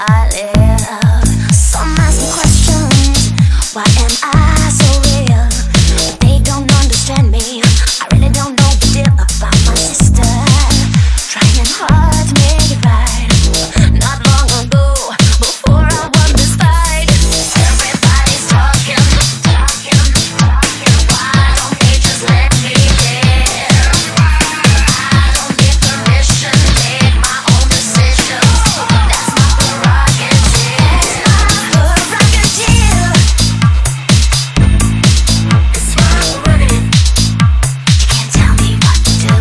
I live. Some ask me questions, why am I so real? But they don't understand me. I really don't know the deal about my sister. Trying hard to make it right. Not long ago, before I won this fight, everybody's talking. Why don't they just let me live? I don't need permission, make my own decisions. That's my prerogative. It's my prerogative. You can't tell me what to do.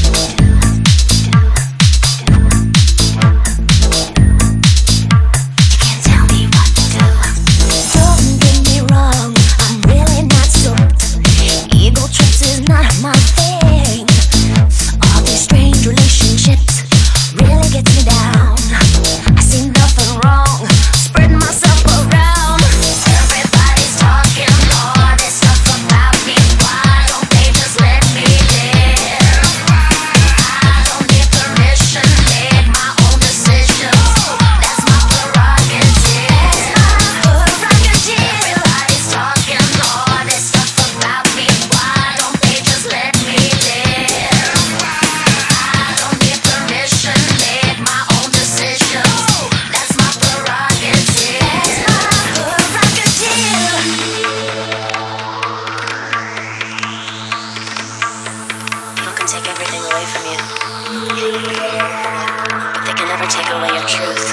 You can't tell me what to do. Don't get me wrong, I'm really not soaked. Ego trips is not my thing. All these strange relationships really gets me down. I see nothing wrong, spreading myself around. Everybody's talking all this stuff about me. Why don't they just let me live? I don't need permission, make my own decisions. That's my prerogative. Everybody's talking all this stuff about me. Why don't they just let me live? I don't need permission, make my own decisions. That's my prerogative. People can take everything away from you, but they can never take away your truth.